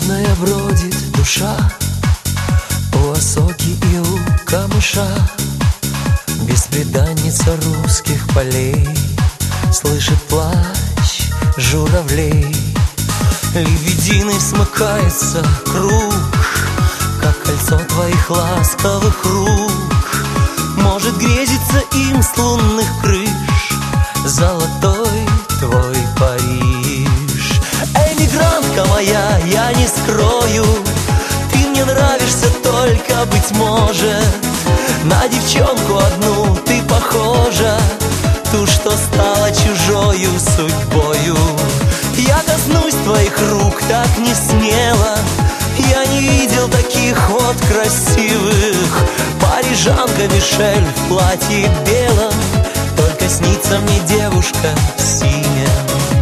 Голодная бродит душа у осоки и у камыша. Бесприданница русских полей слышит плач журавлей. Лебединый смыкается круг, как кольцо твоих ласковых рук. Может грезиться им с лунных крыш золотой твой Париж. Эмигрантка моя, я не скрою, ты мне нравишься только, быть может, на девчонку одну ты похожа, ту, что стала чужою судьбою. Я коснусь твоих рук так не смело, я не видел таких вот красивых. Парижанка Мишель в платье белом, только снится мне девушка в синем.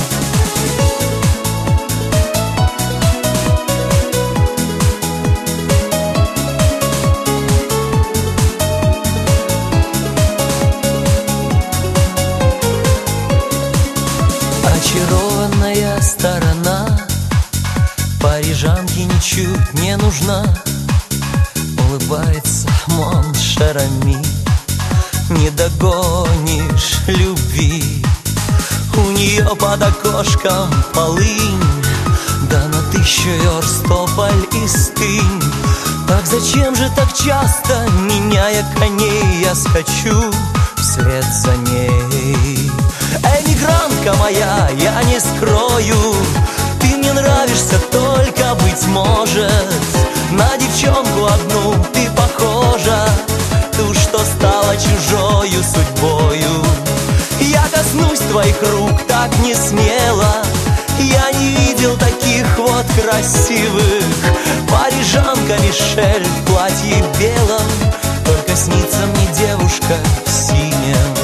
Очарованная сторона парижанке ничуть не нужна. Улыбается Моншерами, не догонишь любви. У нее под окошком полынь, да на 1000 верст тополь и стынь. Так зачем же так часто, меняя коней, я скачу вслед за ней? Эмигрантка моя, я не скрою, ты мне нравишься только, быть может, на девчонку одну ты похожа, ту, что стала чужою судьбою. Я коснусь твоих рук так не смело, я не видел таких вот красивых. Парижанка Мишель в платье белом, только снится мне девушка в синем.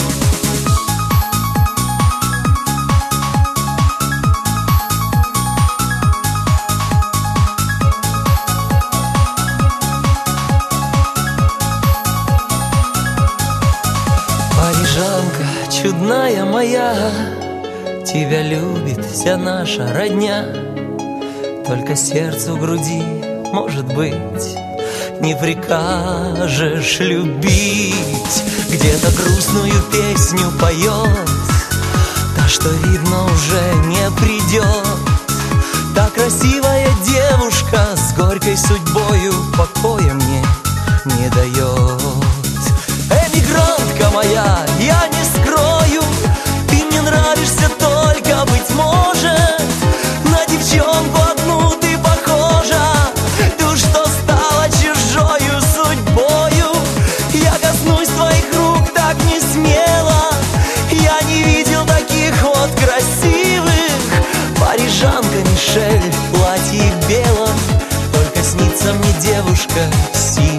Парижанка чудная моя, тебя любит вся наша родня. Только сердцу в груди, может быть, не прикажешь любить. Где-то грустную песню поет та, что, видно, уже не придет. Та красивая девушка с горькой судьбою покоя мне не дает. Эмигрантка моя, я не скрою, ты мне нравишься только, быть может, на девчонку одну ты похожа, ту, что стала чужою судьбою. Я коснусь твоих рук так не смело, я не видел таких вот красивых. Парижанка Мишель в платье белом, только снится мне девушка в синем.